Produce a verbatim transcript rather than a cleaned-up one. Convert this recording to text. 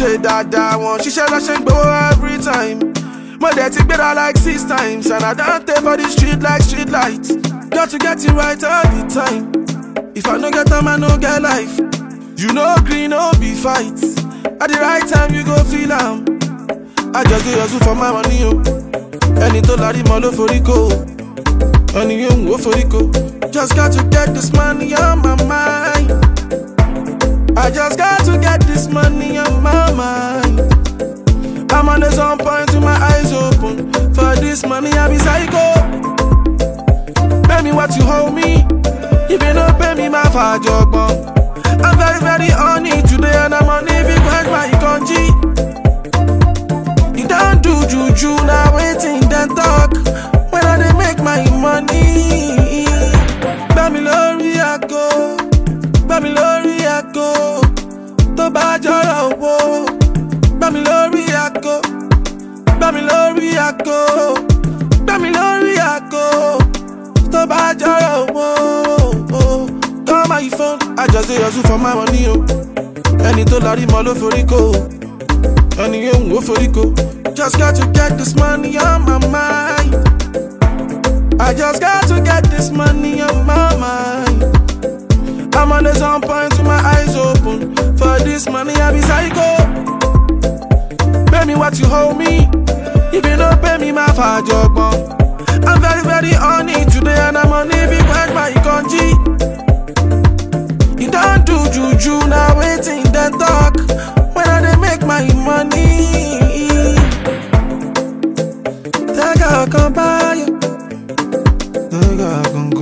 ṣe dáadáa wọn ṣiṣẹ́ lọ́ṣẹ́ ń gbowó every time. Mo dẹ̀ ti gbéra like six times and I don't take for the street like street lights. Got to get it right all the time. If I no get time, I no get life. You know green, no be fight. At the right time, you go feel am. I just do hustle for my money, yo. Ẹni tó lárí mọ́ ló forí kó. Ẹni yóò wò forí kó. Just got to get this money on my mind. I just got to get this money on my mind. I'm on the sun point with my eyes open. For this money, I be psycho. Pay me what you hold me. If you don't pay me, my father job. I'm very, very on it today, and I'm on it because my country. You don't do juju, now waiting, then talk. When I they make my money. Bamilori I go, Bamilori I go. To Bajara wo, Bamilori I go, Bamilori I go, Bamilori I go. To Bajara wo. Call my phone, I just do hustle for my money, yo. Ẹni tó lárí mọ́ ló forí kó. Ẹni yóò wò forí kó. Just got to get this money on my mind. I just got to get this money on my mind. I'm on the sun point with my eyes open. For this money, I be psycho. Pay me what you hold me. If you don't pay me, my father job. I'm very, very on it today, and I'm on it because my country. You don't do juju, now waiting, then talk. When I they make my money. Take a come by you. Take a come